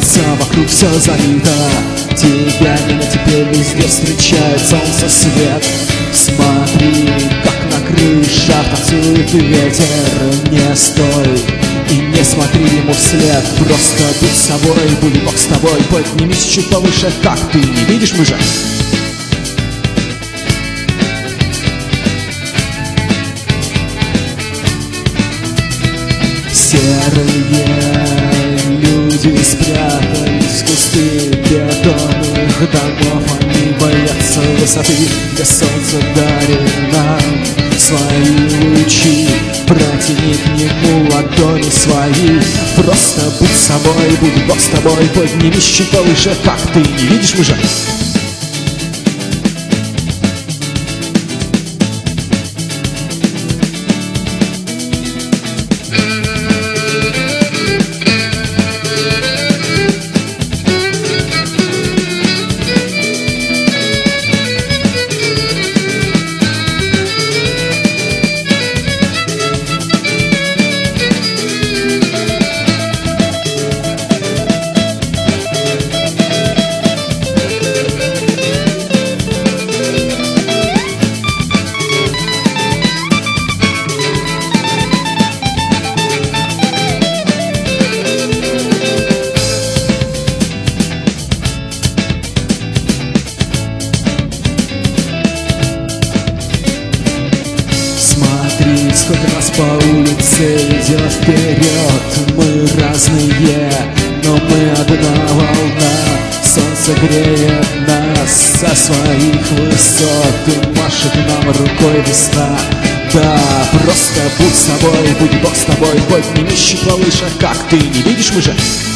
улица, вокруг все залито. Тебя, меня теперь везде встречает солнце, свет. Смотри, как на крышах танцует ветер. Не стой и не смотри ему вслед. Просто будь собой, будь Бог с тобой. Поднимись чуть повыше, как ты не видишь, мы же серые люди спрятались в кусты бетонных домов. Они боятся высоты, где солнце дарит нам свои лучи. Протяни к нему ладони свои. Просто будь собой, будь Бог с тобой. Поднимись чуть повыше, как ты не видишь, мы же сколько нас по улице идет вперед. Мы разные, но мы одна волна. Солнце греет нас со своих высот и машет нам рукой весна. Да, просто будь собой, будь Бог с тобой. Поднимись чуть повыше, как ты не видишь, мы же